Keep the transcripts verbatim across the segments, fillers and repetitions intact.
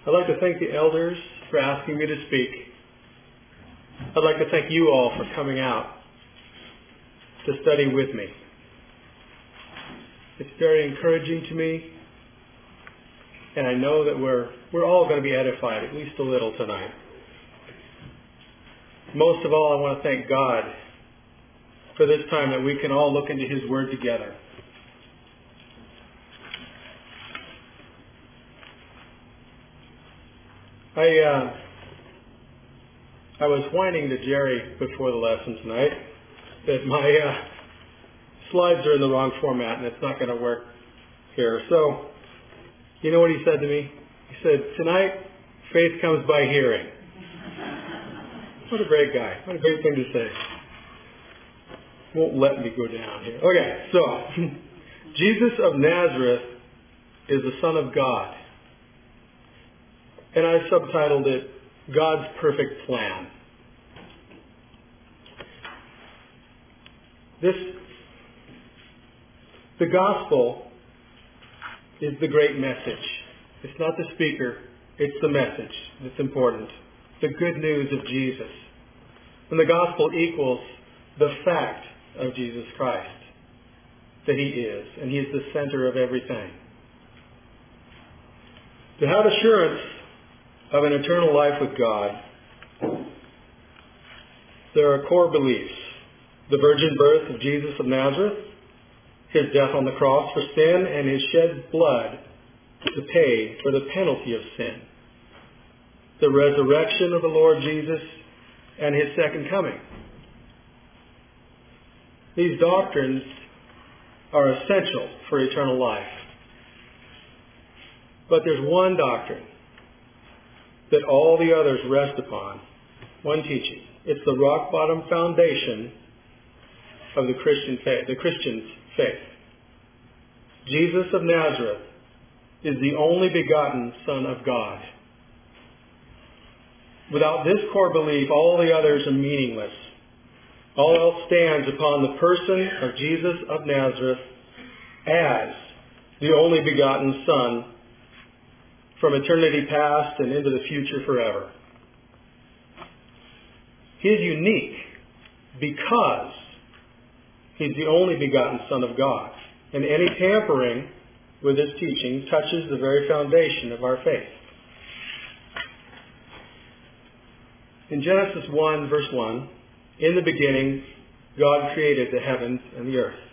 I'd like to thank the elders for asking me to speak. I'd like to thank you all for coming out to study with me. It's very encouraging to me, and I know that we're we're all going to be edified, at least a little tonight. Most of all, I want to thank God for this time that we can all look into His Word together. I uh, I was whining to Jerry before the lesson tonight that my uh, slides are in the wrong format and it's not going to work here. So, you know what he said to me? He said, "Tonight, faith comes by hearing." What a great guy. What a great thing to say. Won't let me go down here. Okay, so, Jesus of Nazareth is the Son of God. And I subtitled it, God's Perfect Plan. This, the gospel is the great message. It's not the speaker, it's the message that's important. The good news of Jesus. And the gospel equals the fact of Jesus Christ, that He is, and He is the center of everything. To have assurance of an eternal life with God, there are core beliefs. The virgin birth of Jesus of Nazareth, His death on the cross for sin, and His shed blood to pay for the penalty of sin. The resurrection of the Lord Jesus and His second coming. These doctrines are essential for eternal life. But there's one doctrine that all the others rest upon, one teaching. It's the rock-bottom foundation of the Christian faith, the Christian's faith. Jesus of Nazareth is the only begotten Son of God. Without this core belief, all the others are meaningless. All else stands upon the person of Jesus of Nazareth as the only begotten Son from eternity past and into the future forever. He is unique because He's the only begotten Son of God. And any tampering with His teaching touches the very foundation of our faith. In Genesis one, verse one, in the beginning, God created the heavens and the earth.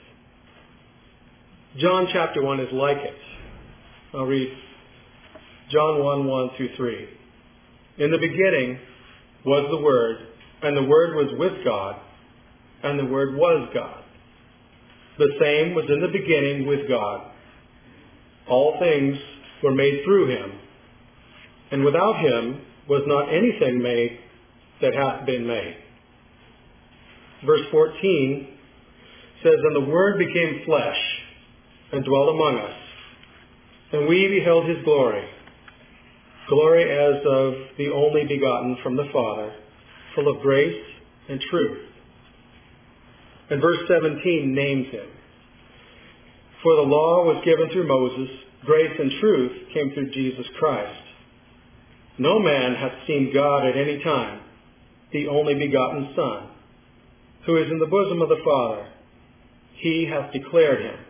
John chapter one is like it. I'll read John one, one through three. In the beginning was the Word, and the Word was with God, and the Word was God. The same was in the beginning with God. All things were made through Him, and without Him was not anything made that hath been made. Verse fourteen says, "And the Word became flesh, and dwelt among us, and we beheld His glory, glory as of the only begotten from the Father, full of grace and truth." And verse seventeen names Him. "For the law was given through Moses, grace and truth came through Jesus Christ. No man hath seen God at any time, the only begotten Son, who is in the bosom of the Father. He hath declared Him."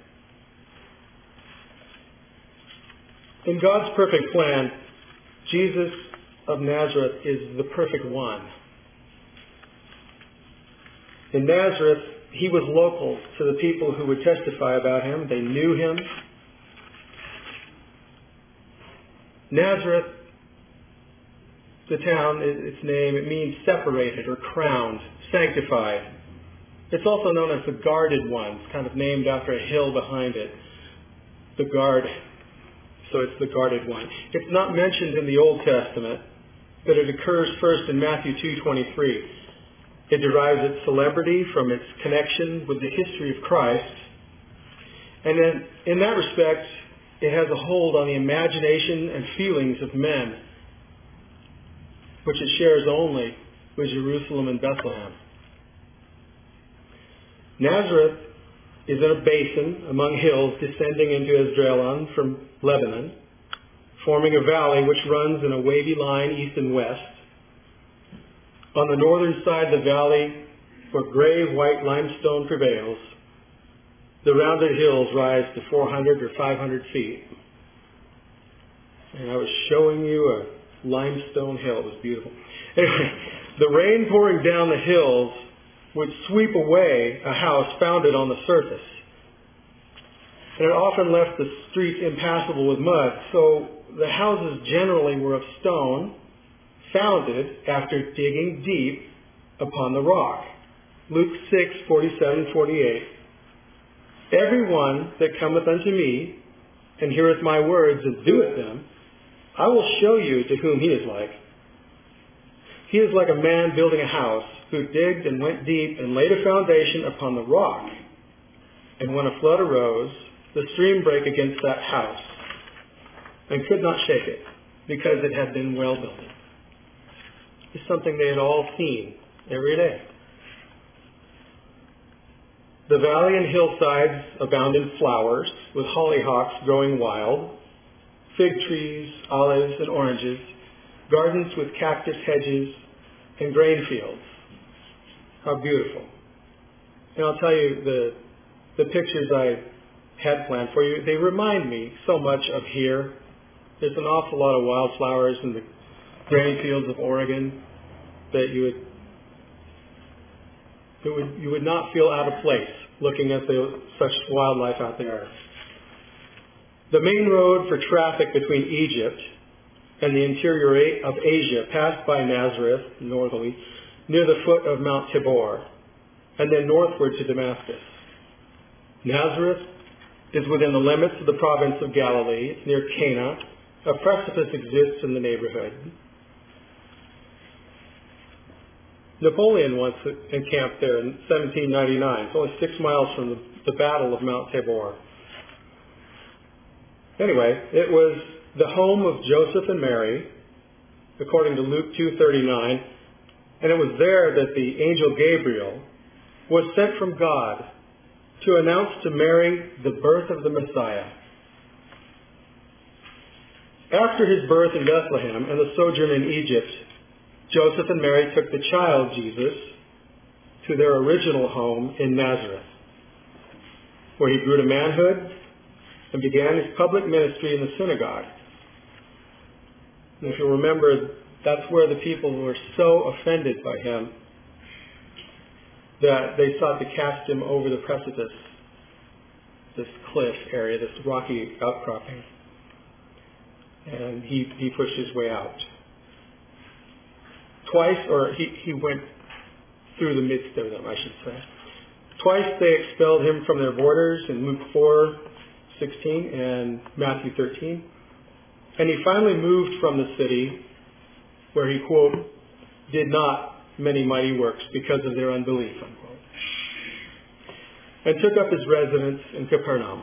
In God's perfect plan, Jesus of Nazareth is the perfect one. In Nazareth, He was local to the people who would testify about Him. They knew Him. Nazareth, the town, its name, it means separated or crowned, sanctified. It's also known as the guarded one. It's kind of named after a hill behind it. The guard. So it's the guarded one. It's not mentioned in the Old Testament, but it occurs first in Matthew two twenty-three. It derives its celebrity from its connection with the history of Christ. And then, in that respect, it has a hold on the imagination and feelings of men, which it shares only with Jerusalem and Bethlehem. Nazareth is in a basin among hills descending into Esdraelon from Lebanon, forming a valley which runs in a wavy line east and west. On the northern side of the valley, where gray white limestone prevails, the rounded hills rise to four hundred or five hundred feet. And I was showing you a limestone hill. It was beautiful. Anyway, the rain pouring down the hills would sweep away a house founded on the surface. And it often left the streets impassable with mud. So the houses generally were of stone, founded after digging deep upon the rock. Luke six, forty-seven, forty-eight. Everyone that cometh unto me, and heareth my words, and doeth them, I will show you to whom he is like. He is like a man building a house, who digged and went deep, and laid a foundation upon the rock. And when a flood arose, the stream brake against that house, and could not shake it, because it had been well built. It's something they had all seen every day. The valley and hillsides abound in flowers, with hollyhocks growing wild, fig trees, olives, and oranges, gardens with cactus hedges, and grain fields. How beautiful. And I'll tell you, the, the pictures I had planned for you, they remind me so much of here. There's an awful lot of wildflowers in the grain fields of Oregon that you would It would, you would not feel out of place looking at the, such wildlife out there. The main road for traffic between Egypt and the interior of Asia passed by Nazareth, northerly, near the foot of Mount Tabor, and then northward to Damascus. Nazareth is within the limits of the province of Galilee. It's near Cana. A precipice exists in the neighborhood. Napoleon once encamped there in seventeen ninety-nine. It's only six miles from the, the Battle of Mount Tabor. Anyway, it was the home of Joseph and Mary, according to Luke two thirty-nine, and it was there that the angel Gabriel was sent from God to announce to Mary the birth of the Messiah. After his birth in Bethlehem and the sojourn in Egypt, Joseph and Mary took the child Jesus to their original home in Nazareth, where he grew to manhood and began his public ministry in the synagogue. And if you remember, that's where the people were so offended by him that they sought to cast him over the precipice, this cliff area, this rocky outcropping. And he, he pushed his way out. Twice, or he, he went through the midst of them, I should say. Twice they expelled him from their borders in Luke four sixteen and Matthew thirteen. And he finally moved from the city where he, quote, did not many mighty works because of their unbelief, unquote, and took up his residence in Capernaum.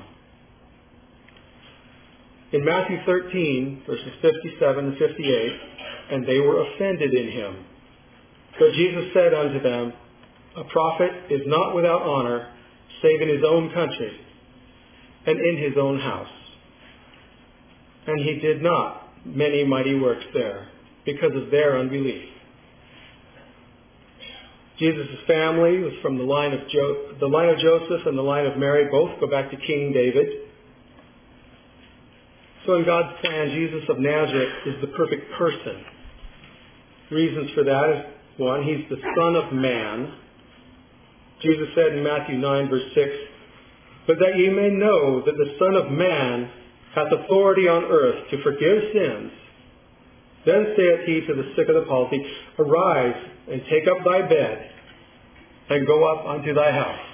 In Matthew thirteen, verses fifty-seven and fifty-eight, and they were offended in him. But Jesus said unto them, a prophet is not without honor, save in his own country, and in his own house. And he did not many mighty works there, because of their unbelief. Jesus' family was from the line of jo- the line of Joseph and the line of Mary, both go back to King David. So in God's plan, Jesus of Nazareth is the perfect person. Reasons for that is, one, he's the Son of Man. Jesus said in Matthew nine, verse six, but that ye may know that the Son of Man hath authority on earth to forgive sins, then saith he to the sick of the palsy, arise and take up thy bed and go up unto thy house.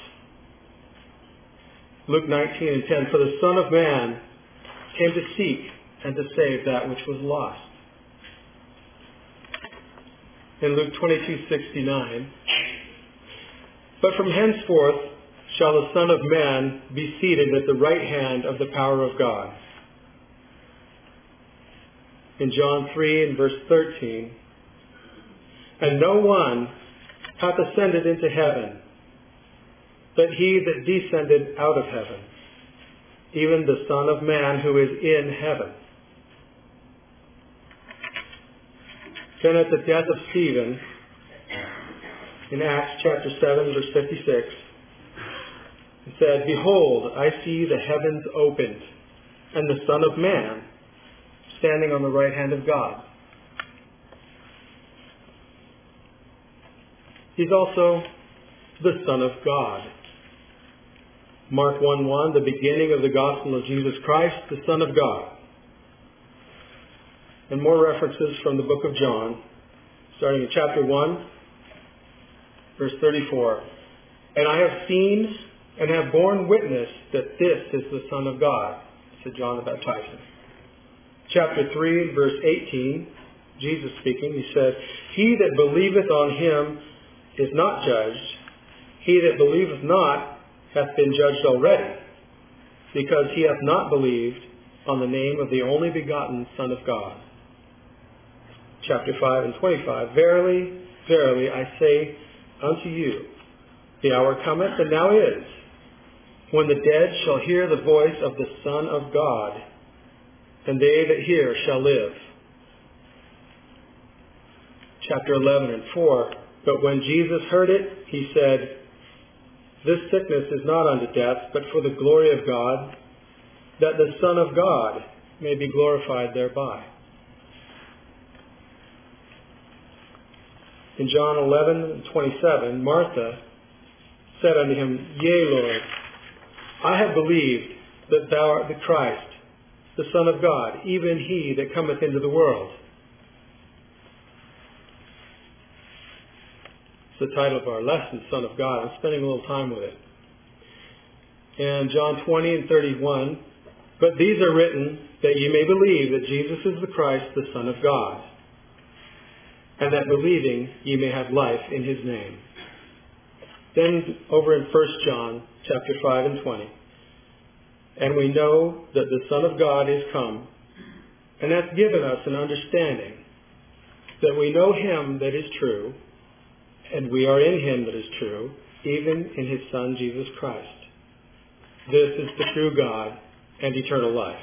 Luke nineteen and ten, for the Son of Man came to seek and to save that which was lost. In Luke twenty-two sixty-nine, but from henceforth shall the Son of Man be seated at the right hand of the power of God. In John three and verse thirteen, and no one hath ascended into heaven, but he that descended out of heaven, even the Son of Man who is in heaven. Then at the death of Stephen, in Acts chapter seven, verse fifty-six, it said, "Behold, I see the heavens opened, and the Son of Man standing on the right hand of God." He's also the Son of God. Mark one one, the beginning of the gospel of Jesus Christ, the Son of God. And more references from the book of John, starting in chapter one, verse thirty-four. "And I have seen and have borne witness that this is the Son of God," said John the Baptizer. Chapter three, verse eighteen, Jesus speaking, he said, "He that believeth on him is not judged. He that believeth not hath been judged already, because he hath not believed on the name of the only begotten Son of God." Chapter five and twenty-five, "Verily, verily, I say unto you, the hour cometh, and now is, when the dead shall hear the voice of the Son of God, and they that hear shall live." Chapter eleven and four, "But when Jesus heard it, he said, This sickness is not unto death, but for the glory of God, that the Son of God may be glorified thereby." In John eleven and twenty-seven, Martha said unto him, "Yea, Lord, I have believed that thou art the Christ, the Son of God, even he that cometh into the world." The title of our lesson, Son of God. I'm spending a little time with it. And John twenty and thirty-one, "But these are written that ye may believe that Jesus is the Christ, the Son of God, and that believing ye may have life in his name." Then over in First John chapter five and twenty, "And we know that the Son of God is come, and hath given us an understanding, that we know him that is true, and we are in him that is true, even in his Son Jesus Christ. This is the true God and eternal life."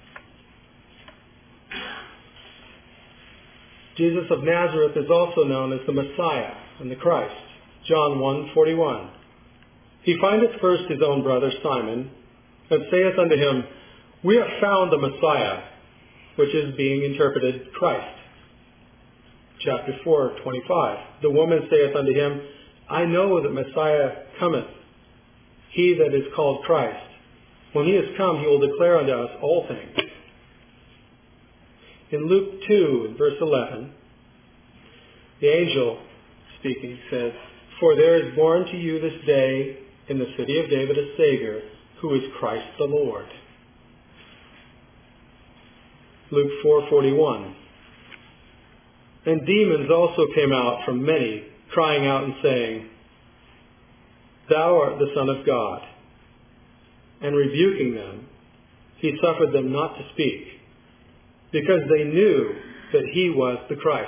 Jesus of Nazareth is also known as the Messiah and the Christ. John one forty-one. "He findeth first his own brother Simon, and saith unto him, We have found the Messiah," which is being interpreted Christ. Chapter four twenty-five. "The woman saith unto him, I know that Messiah cometh, he that is called Christ. When he is come, he will declare unto us all things." In Luke two, verse eleven, the angel speaking says, "For there is born to you this day in the city of David a Savior, who is Christ the Lord." Luke four forty-one. "And demons also came out from many, crying out and saying, Thou art the Son of God. And rebuking them, he suffered them not to speak, because they knew that he was the Christ."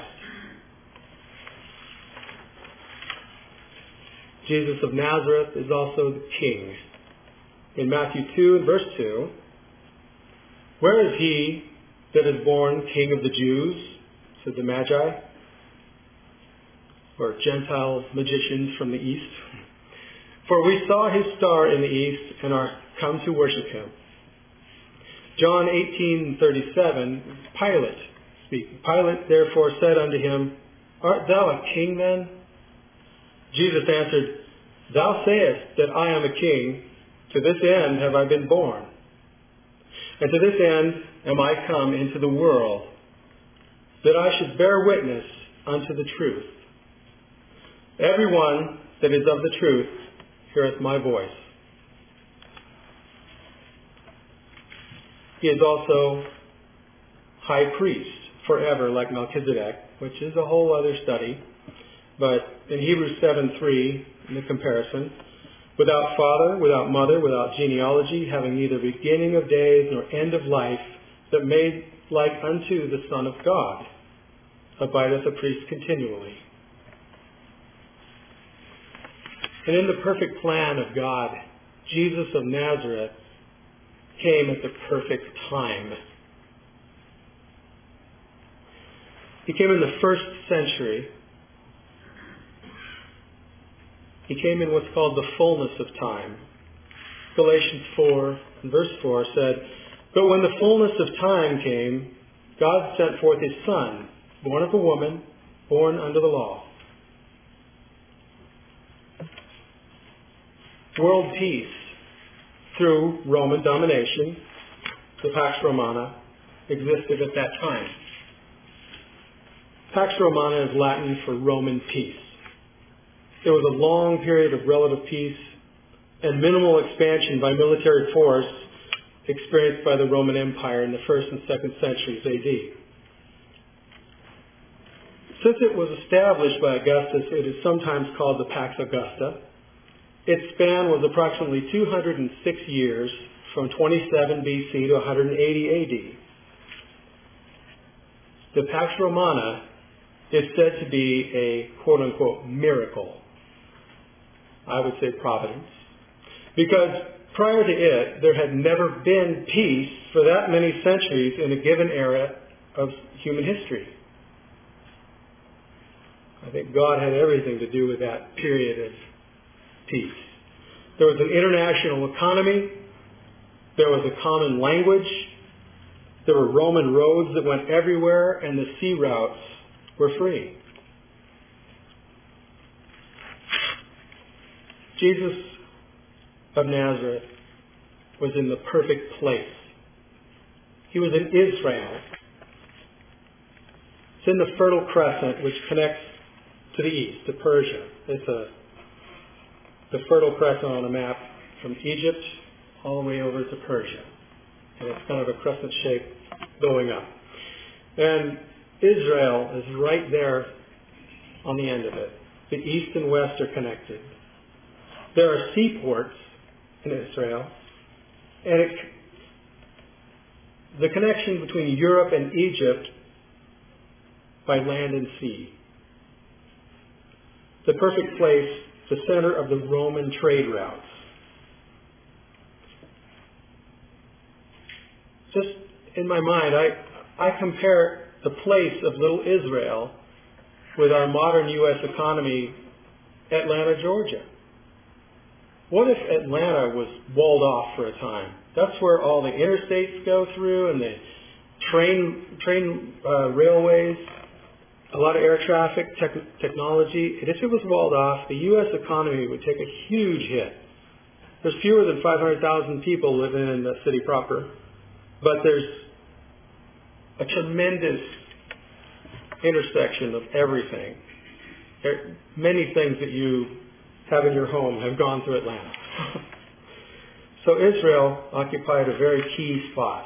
Jesus of Nazareth is also the King. In Matthew two and verse two, "Where is he that is born King of the Jews?" said the Magi, or Gentile magicians from the east. "For we saw his star in the east and are come to worship him." John eighteen thirty-seven, Pilate speaking. "Pilate therefore said unto him, Art thou a king then? Jesus answered, Thou sayest that I am a king. To this end have I been born, and to this end am I come into the world, that I should bear witness unto the truth. Everyone that is of the truth heareth my voice." He is also high priest forever, like Melchizedek, which is a whole other study. But in Hebrews seven three, in the comparison, "Without father, without mother, without genealogy, having neither beginning of days nor end of life, but made like unto the Son of God, abideth a priest continually." And in the perfect plan of God, Jesus of Nazareth came at the perfect time. He came in the first century. He came in what's called the fullness of time. Galatians four and verse four said, "But when the fullness of time came, God sent forth His Son, born of a woman, born under the law." World peace through Roman domination, the Pax Romana, existed at that time. Pax Romana is Latin for Roman peace. There was a long period of relative peace and minimal expansion by military force experienced by the Roman Empire in the first and second centuries A D. Since it was established by Augustus, it is sometimes called the Pax Augusta. Its span was approximately two hundred six years, from twenty-seven B C to one hundred eighty A D. The Pax Romana is said to be a quote-unquote miracle. I would say providence. Because prior to it, there had never been peace for that many centuries in a given era of human history. I think God had everything to do with that period of peace. There was an international economy. There was a common language. There were Roman roads that went everywhere, and the sea routes were free. Jesus of Nazareth was in the perfect place. He was in Israel. It's in the Fertile Crescent, which connects to the east, to Persia. It's a the Fertile Crescent on a map from Egypt all the way over to Persia. And it's kind of a crescent shape going up. And Israel is right there on the end of it. The east and west are connected. There are seaports in Israel. And it, the connection between Europe and Egypt by land and sea. The perfect place, the center of the Roman trade routes. Just in my mind, I, I compare the place of little Israel with our modern U S economy, Atlanta, Georgia. What if Atlanta was walled off for a time? That's where all the interstates go through and the train, train uh, railways, a lot of air traffic, tech- technology. And if it was walled off, the U S economy would take a huge hit. There's fewer than five hundred thousand people living in the city proper, but there's a tremendous intersection of everything. There, many things that you have in your home have gone through Atlanta. So Israel occupied a very key spot.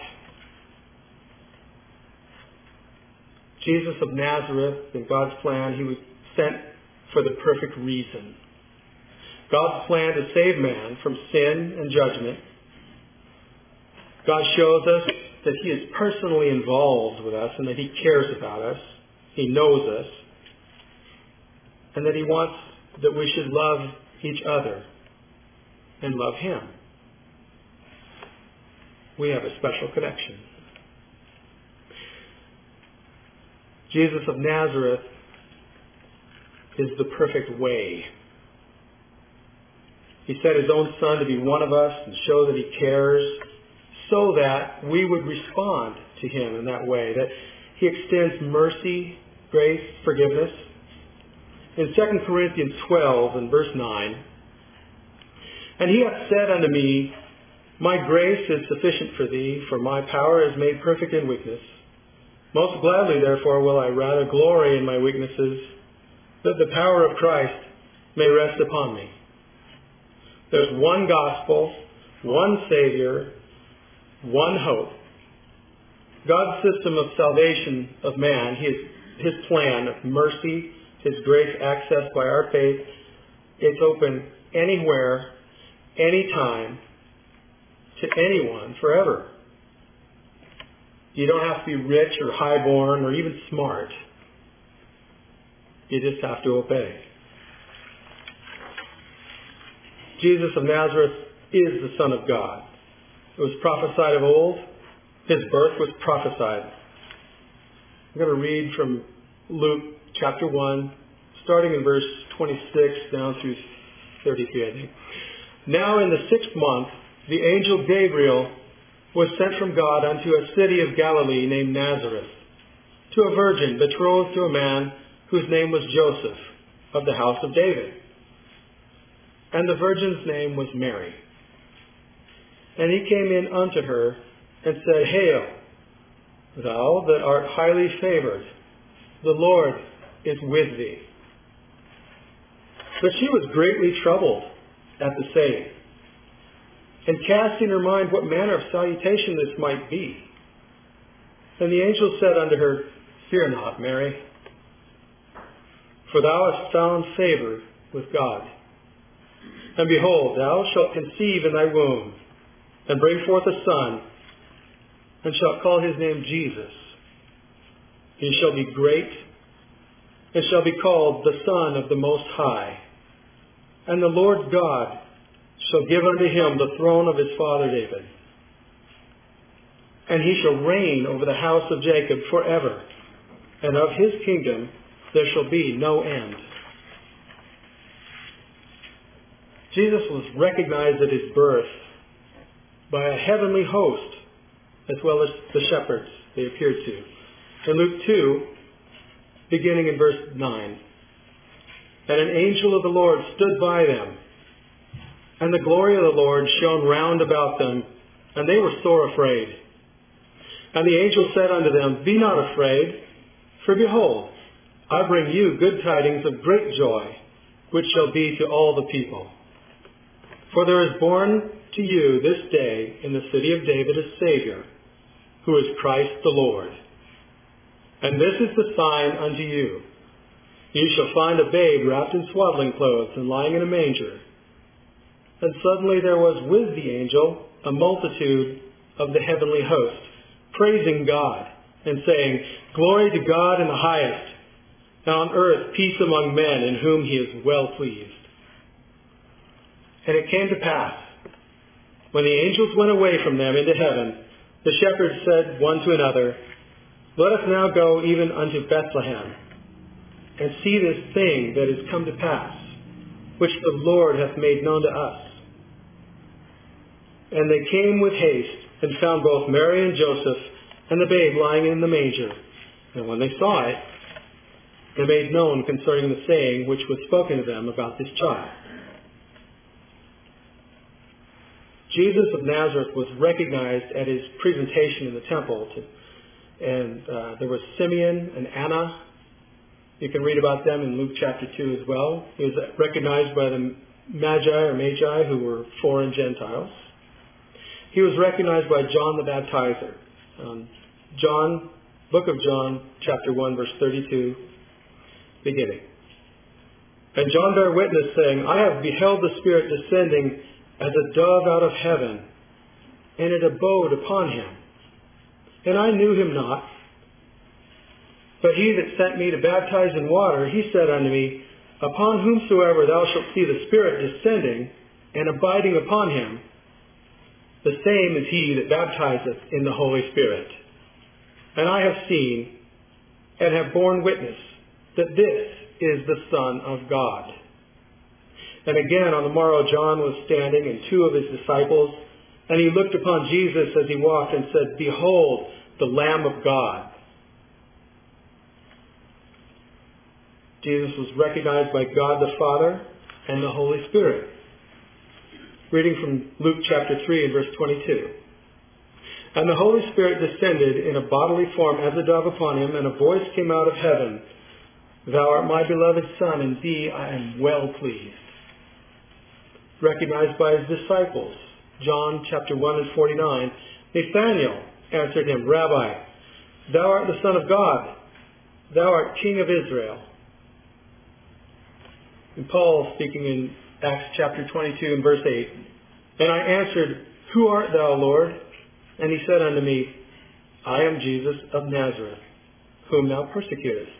Jesus of Nazareth, in God's plan, he was sent for the perfect reason. God's plan to save man from sin and judgment. God shows us that he is personally involved with us and that he cares about us. He knows us. And that he wants that we should love each other and love him. We have a special connection. Jesus of Nazareth is the perfect way. He sent his own Son to be one of us and show that he cares so that we would respond to him in that way, that he extends mercy, grace, forgiveness. In Second Corinthians twelve and verse nine, "And he hath said unto me, My grace is sufficient for thee, for my power is made perfect in weakness. Most gladly, therefore, will I rather glory in my weaknesses, that the power of Christ may rest upon me." There's one gospel, one Savior, one hope. God's system of salvation of man, his, his plan of mercy, his grace accessed by our faith, it's open anywhere, anytime, to anyone, forever. You don't have to be rich or highborn or even smart. You just have to obey. Jesus of Nazareth is the Son of God. It was prophesied of old. His birth was prophesied. I'm going to read from Luke chapter one, starting in verse twenty-six down through thirty-three, I think. Now in the sixth month, the angel Gabriel was sent from God unto a city of Galilee named Nazareth, to a virgin betrothed to a man whose name was Joseph, of the house of David. And the virgin's name was Mary. And he came in unto her and said, Hail, thou that art highly favored, the Lord is with thee. But she was greatly troubled at the saying, and cast in her mind what manner of salutation this might be. And the angel said unto her, Fear not, Mary, for thou hast found favor with God. And behold, thou shalt conceive in thy womb, and bring forth a son, and shalt call his name Jesus. He shall be great, and shall be called the Son of the Most High. And the Lord God shall give unto him the throne of his father David. And he shall reign over the house of Jacob forever, and of his kingdom there shall be no end. Jesus was recognized at his birth by a heavenly host, as well as the shepherds they appeared to. In Luke two, beginning in verse nine, And an angel of the Lord stood by them, and the glory of the Lord shone round about them, and they were sore afraid. And the angel said unto them, Be not afraid, for behold, I bring you good tidings of great joy, which shall be to all the people. For there is born to you this day in the city of David a Savior, who is Christ the Lord. And this is the sign unto you. You shall find a babe wrapped in swaddling clothes and lying in a manger. And suddenly there was with the angel a multitude of the heavenly host, praising God and saying, Glory to God in the highest, and on earth peace among men in whom he is well pleased. And it came to pass, when the angels went away from them into heaven, the shepherds said one to another, Let us now go even unto Bethlehem, and see this thing that is come to pass, which the Lord hath made known to us. And they came with haste, and found both Mary and Joseph, and the babe lying in the manger. And when they saw it, they made known concerning the saying which was spoken to them about this child. Jesus of Nazareth was recognized at his presentation in the temple. To, and uh, there was Simeon and Anna. You can read about them in Luke chapter two as well. He was recognized by the Magi or Magi, who were foreign Gentiles. He was recognized by John the Baptizer. Um, John, book of John, chapter one, verse thirty-two, beginning. And John bare witness, saying, I have beheld the Spirit descending as a dove out of heaven, and it abode upon him. And I knew him not. But he that sent me to baptize in water, he said unto me, Upon whomsoever thou shalt see the Spirit descending and abiding upon him, the same is he that baptizeth in the Holy Spirit. And I have seen and have borne witness that this is the Son of God. And again on the morrow John was standing, and two of his disciples, and he looked upon Jesus as he walked and said, Behold, the Lamb of God. Jesus was recognized by God the Father and the Holy Spirit. Reading from Luke chapter three and verse twenty-two. And the Holy Spirit descended in a bodily form as a dove upon him, and a voice came out of heaven, Thou art my beloved Son, in thee I am well pleased. Recognized by his disciples. John chapter one and forty-nine. Nathanael answered him, Rabbi, thou art the Son of God. Thou art King of Israel. And Paul speaking in Acts chapter twenty-two and verse eight. And I answered, Who art thou, Lord? And he said unto me, I am Jesus of Nazareth, whom thou persecutest.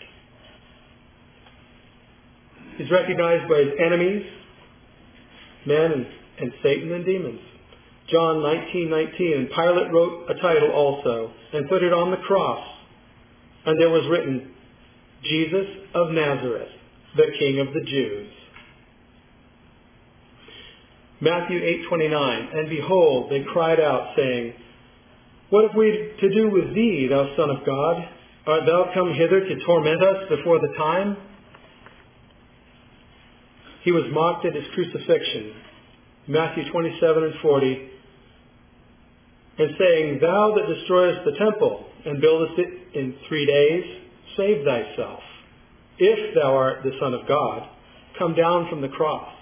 He's recognized by his enemies, men and, and Satan and demons. John nineteen nineteen, and Pilate wrote a title also, and put it on the cross. And there was written, Jesus of Nazareth, the King of the Jews. Matthew eight twenty-nine, and behold, they cried out, saying, What have we to do with thee, thou Son of God? Art thou come hither to torment us before the time? He was mocked at his crucifixion. Matthew twenty-seven and forty, and saying, Thou that destroyest the temple and buildest it in three days, save thyself. If thou art the Son of God, come down from the cross.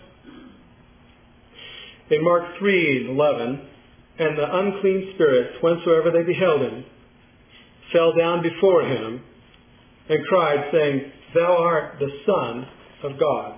In Mark three eleven, and the unclean spirits, whensoever they beheld him, fell down before him and cried, saying, Thou art the Son of God.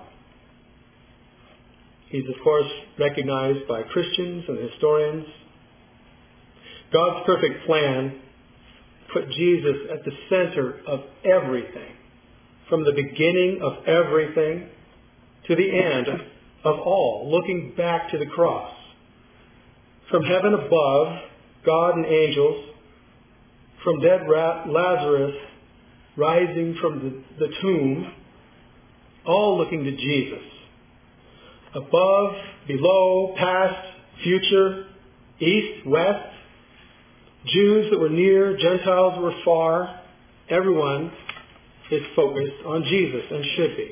He's, of course, recognized by Christians and historians. God's perfect plan put Jesus at the center of everything, from the beginning of everything to the end of all, looking back to the cross. From heaven above, God and angels, from dead Lazarus rising from the, the tomb, all looking to Jesus. Above, below, past, future, east, west, Jews that were near, Gentiles that were far, everyone is focused on Jesus and should be.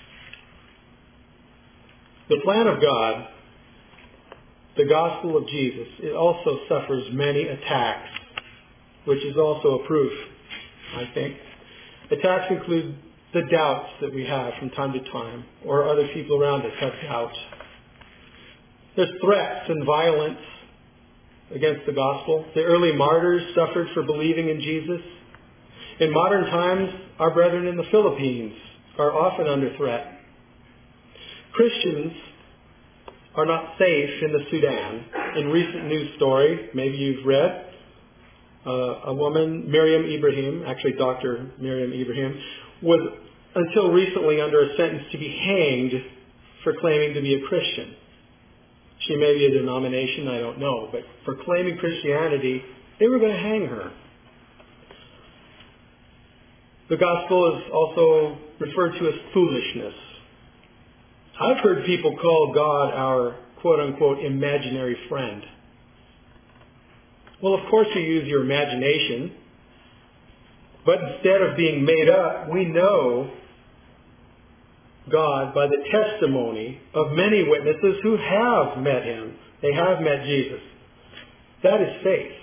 The plan of God, the gospel of Jesus, it also suffers many attacks, which is also a proof, I think. Attacks include the doubts that we have from time to time, or other people around us have doubts. There's threats and violence against the gospel. The early martyrs suffered for believing in Jesus. In modern times, our brethren in the Philippines are often under threat. Christians are not safe in the Sudan. In recent news story, maybe you've read, uh, a woman, Miriam Ibrahim, actually Doctor Miriam Ibrahim, was until recently under a sentence to be hanged for claiming to be a Christian. She may be a denomination, I don't know, but for claiming Christianity, they were going to hang her. The gospel is also referred to as foolishness. I've heard people call God our quote-unquote imaginary friend. Well, of course you use your imagination, but instead of being made up, we know God by the testimony of many witnesses who have met him. They have met Jesus. That is faith.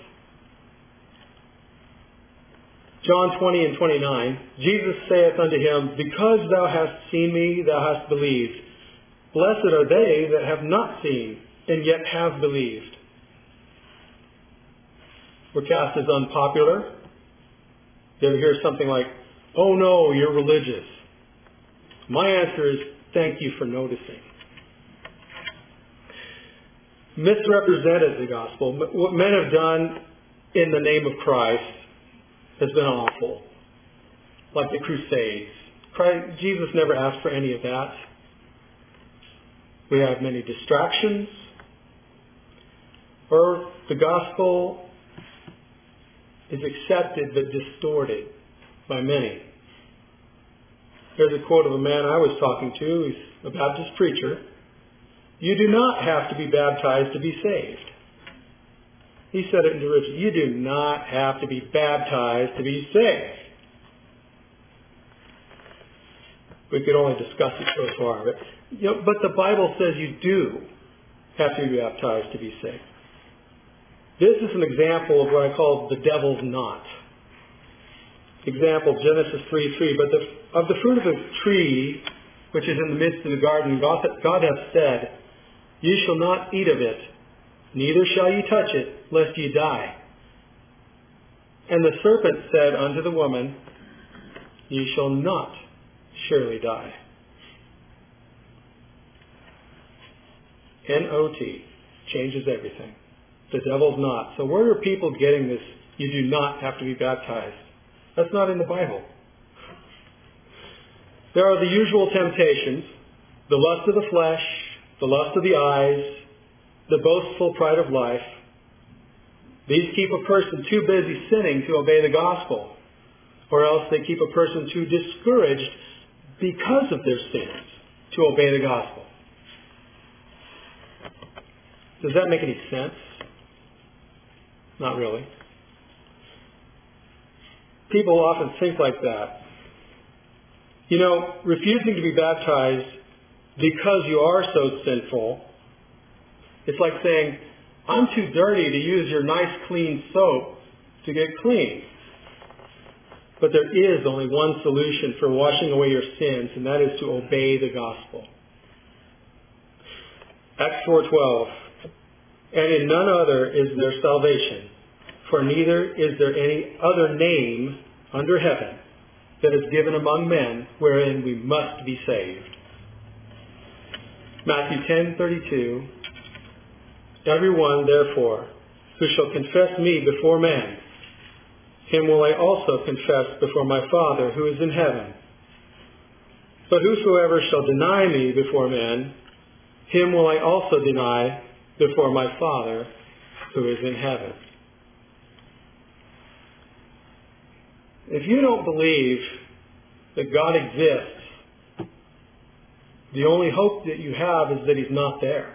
John twenty and twenty-nine, Jesus saith unto him, Because thou hast seen me, thou hast believed. Blessed are they that have not seen, and yet have believed. We're cast as unpopular. You ever hear something like, oh no, you're religious? My answer is, thank you for noticing. Misrepresented the gospel. What men have done in the name of Christ has been awful. Like the Crusades. Christ, Jesus never asked for any of that. We have many distractions. Or the gospel is accepted but distorted by many. Here's a quote of a man I was talking to. He's a Baptist preacher. You do not have to be baptized to be saved. He said it in derision. You do not have to be baptized to be saved. We could only discuss it so far. But, you know, but the Bible says you do have to be baptized to be saved. This is an example of what I call the devil's knot. Example, Genesis three three. But the, of the fruit of the tree, which is in the midst of the garden, God, God hath said, Ye shall not eat of it, neither shall ye touch it, lest ye die. And the serpent said unto the woman, Ye shall not surely die. N O T changes everything. The devil's not. So where are people getting this, you do not have to be baptized? That's not in the Bible. There are the usual temptations, the lust of the flesh, the lust of the eyes, the boastful pride of life. These keep a person too busy sinning to obey the gospel. or else they keep a person too discouraged because of their sins to obey the gospel. Does that make any sense? Not really. People often think like that. You know, refusing to be baptized because you are so sinful, it's like saying, I'm too dirty to use your nice clean soap to get clean. But there is only one solution for washing away your sins, and that is to obey the gospel. Acts four twelve. And in none other is there salvation, for neither is there any other name under heaven that is given among men wherein we must be saved. Matthew ten thirty-two. Everyone, therefore, who shall confess me before men, him will I also confess before my Father who is in heaven. But whosoever shall deny me before men, him will I also deny before my Father who is in heaven. If you don't believe that God exists, the only hope that you have is that He's not there.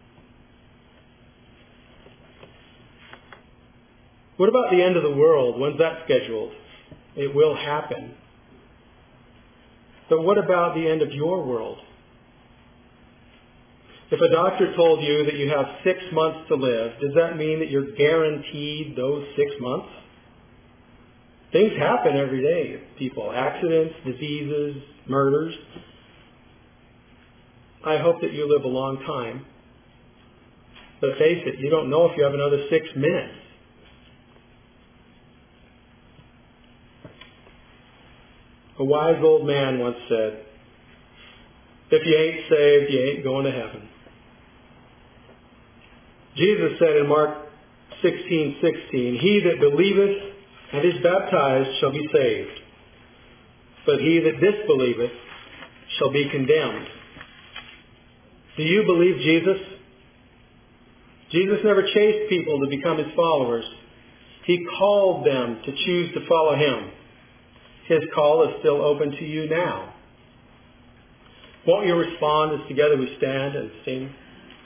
What about the end of the world? When's that scheduled? It will happen. But what about the end of your world? If a doctor told you that you have six months to live, does that mean that you're guaranteed those six months? Things happen every day. People, accidents, diseases, murders. I hope that you live a long time. But face it, you don't know if you have another six minutes. A wise old man once said, if you ain't saved, you ain't going to heaven. Jesus said in Mark sixteen sixteen, he that believeth and is baptized shall be saved, but he that disbelieveth shall be condemned. Do you believe Jesus? Jesus never chased people to become His followers. He called them to choose to follow Him. His call is still open to you now. Won't you respond as together we stand and sing?